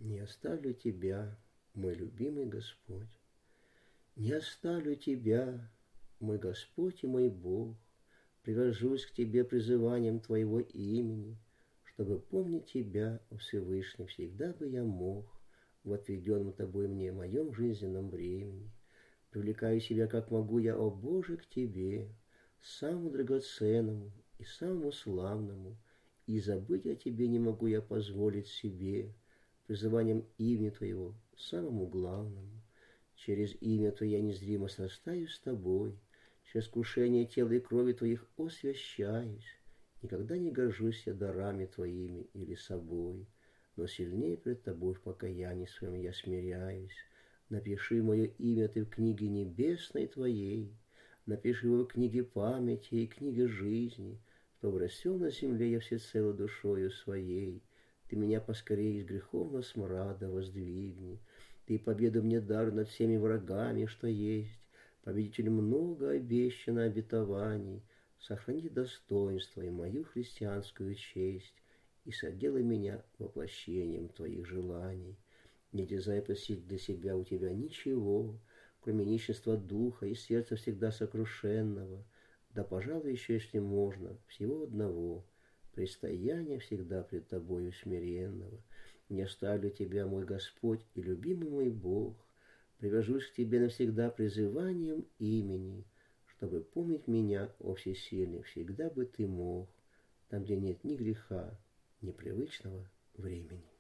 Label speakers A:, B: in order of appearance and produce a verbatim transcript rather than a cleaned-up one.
A: Не оставлю Тебя, мой любимый Господь. Не оставлю Тебя, мой Господь и мой Бог. Привожусь к Тебе призыванием Твоего имени, чтобы помнить Тебя, о Всевышний, всегда бы я мог в отведенном Тобой мне моем жизненном времени. Привлекаю себя, как могу я, о Боже, к Тебе, самому драгоценному и самому славному, и забыть о Тебе не могу я позволить себе, призыванием имени Твоего, самому главному. Через имя Твое я незримо срастаюсь с Тобой, через искушение тела и крови Твоих освящаюсь. Никогда не горжусь я дарами Твоими или собой, но сильнее пред Тобой в покаянии своем я смиряюсь. Напиши мое имя Ты в книге небесной Твоей, напиши его в книге памяти и книге жизни, чтобы растел на земле я всецело душою своей. Ты меня поскорее из греховного смрада воздвигни. Ты победу мне дар над всеми врагами, что есть. Победитель много обещано обетований. Сохрани достоинство и мою христианскую честь, и соделай меня воплощением Твоих желаний. Не дерзай просить для себя у Тебя ничего, кроме нищенства духа и сердца всегда сокрушенного. Да, пожалуй, еще, если можно, всего одного — предстояние всегда пред Тобою смиренного. Не оставлю Тебя, мой Господь и любимый мой Бог. Привяжусь к Тебе навсегда призыванием имени, чтобы помнить меня, о Всесильный, всегда бы Ты мог, там, где нет ни греха, ни привычного времени.